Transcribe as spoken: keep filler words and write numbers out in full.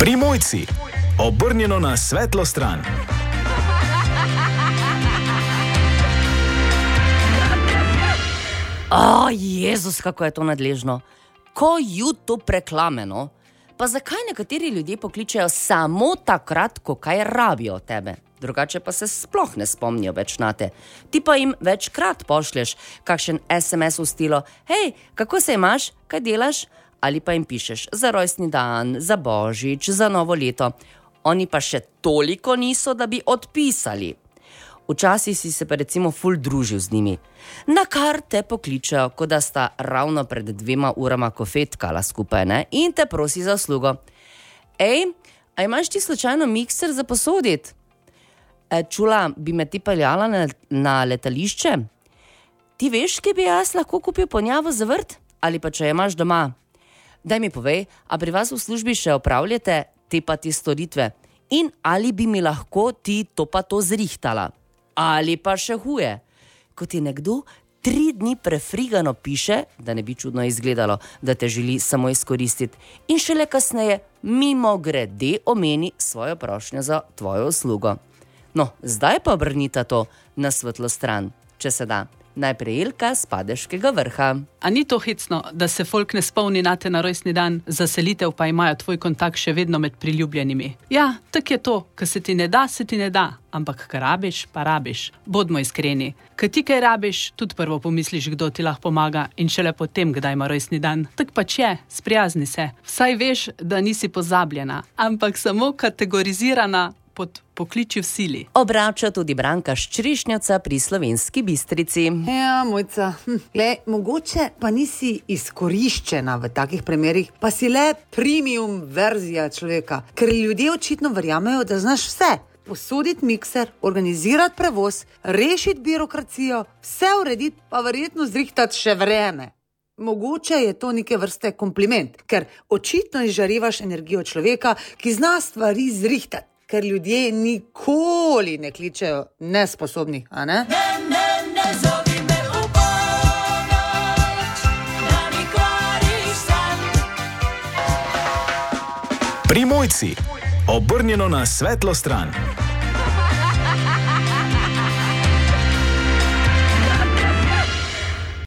Primojci, obrnjeno na svetlo stran. O, Jezus, kako je to nadležno. Ko YouTube reklame, no? Pa zakaj nekateri ljudje pokličejo samo takrat, ko kaj rabijo od tebe? Drugače pa se sploh ne spomnijo več na te. Ti pa jim večkrat pošlješ kakšen es em es v stilu: hej, kako se imaš, kaj delaš? Ali pa jim pišeš za rojstni dan, za božič, za novo leto. Oni pa še toliko niso, da bi odpisali. Včasih si se pa recimo ful družil z njimi. Na kar te pokličejo, kot da sta ravno pred dvema urama kofetkala skupaj, ne? In te prosi za uslugo. Ej, a imaš ti slučajno mikser za posoditi? E, čula, bi me ti peljala na, na letališče? Ti veš, kje bi jaz lahko kupil ponjavo za vrt? Ali pa če imaš doma? Daj mi povej, a pri vas v službi še opravljate te pa te storitve? In ali bi mi lahko ti to pa to zrihtala? Ali pa še huje, ko ti nekdo tri dni prefrigano piše, da ne bi čudno izgledalo, da te želi samo izkoristiti, in šele kasneje mimo grede omeni svojo prošnjo za tvojo uslugo. No, zdaj pa obrnita to na svetlo stran, če se da. Najprej Ilka z Padeškega Vrha. A ni to hecno, da se folk ne spomni nate na rojstni dan, za selitev pa imajo tvoj kontakt še vedno med priljubljenimi? Ja, tak je to, ko se ti ne da, se ti ne da, ampak ko rabiš, pa rabiš. Bodmo iskreni, ko ti kaj rabiš, tudi prvo pomisliš, kdo ti lahko pomaga, in šele potem, kdaj ima rojstni dan. Tak pač je, sprijazni se. Vsaj veš, da nisi pozabljena, ampak samo kategorizirana pod pokliči v sili. Obrača tudi Branka Ščrišnjaca pri Slovenski Bistrici. Ja, mojca, hm, le, mogoče pa nisi izkoriščena v takih primerih, pa si le premium verzija človeka, ker ljudje očitno verjamejo, da znaš vse. Posoditi mikser, organizirati prevoz, rešiti birokracijo, vse urediti, pa verjetno zrihtati še vreme. Mogoče je to neke vrste kompliment, ker očitno izžarevaš energijo človeka, ki zna stvari zrihtati. Ker ljudje nikoli ne kličejo nesposobnih, a ne? Ne, ne, ne zovi me v polnoč, da mi kvariš san. Primojci, obrnjeno na svetlo stran.